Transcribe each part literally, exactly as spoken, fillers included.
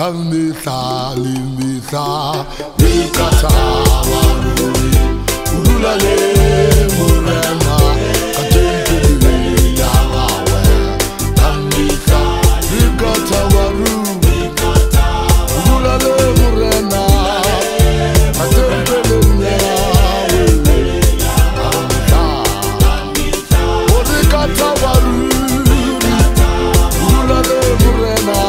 Kamisa limisa Mikata waruri Udula le murema Katempili yawawe Kamisa Mikata waru Udula le murena Katempili yawawe Kamisa Odikata waru Udula le murena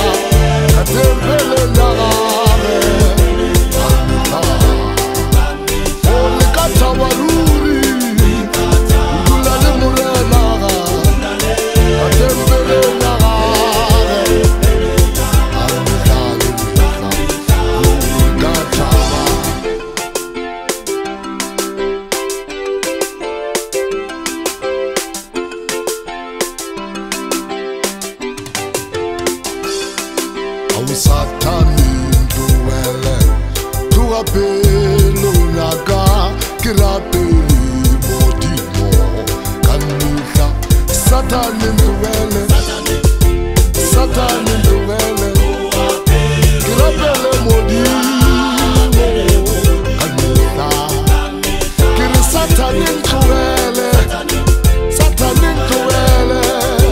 Satani nduwele Tuwa pelo naga Kirapeli modimo Kanisa Satani nduwele Satani nduwele Kirapeli modimo Kanisa Kiri Satani nduwele Satani nduwele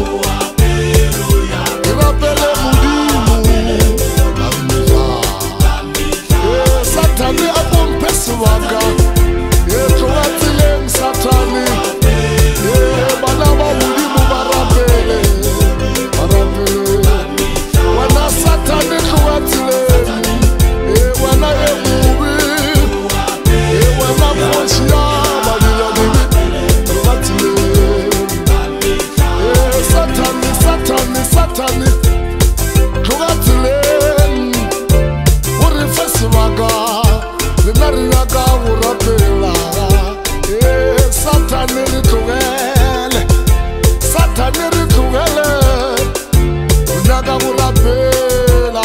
Kirapeli Satani abom pesuwaga Yeto watilem Satani Banawa wudi mubarabele Barabele Wana Satani kuwatilem Wana yemubi Wana mwoshia Badila bibi Kuwatilem Satani, Satani, Satani Kuwatilem Uri fesuwaga Narinaga urapela eh Satani rituele Satani rituele Naga urapela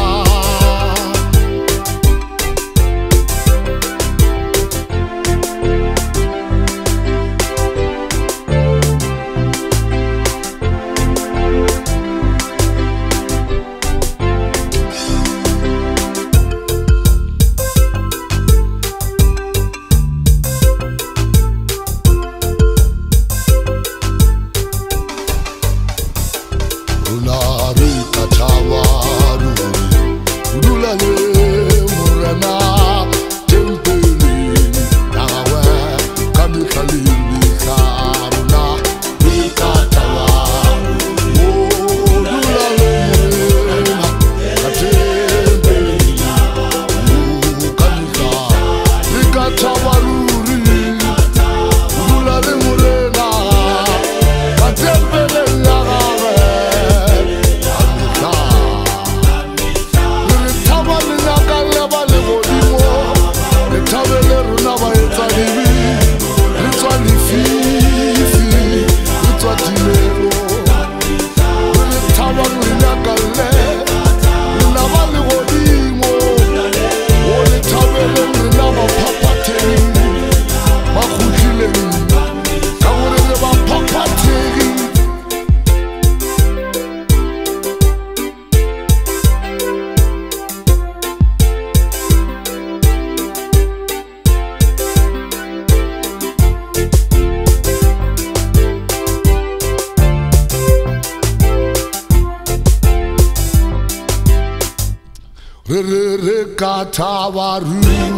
Katawaru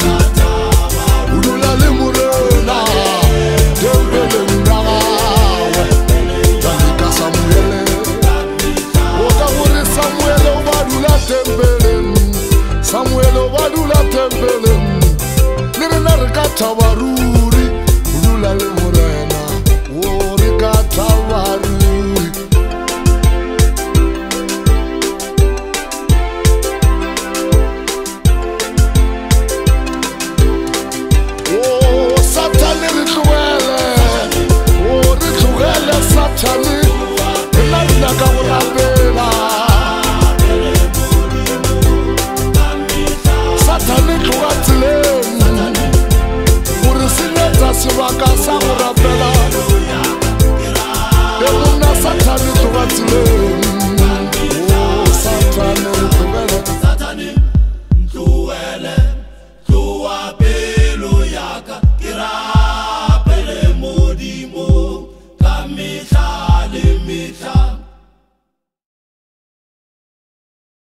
Udula limurena Tembele ndawe Danika Samuele Okamuri Samuele Wadula tembele Samuele Wadula tembele Nirina Katawaruri Udula limurena Ori Katawaru Satani, Naga urapela Satani kuwatilem Urisineta siwaka sa urapela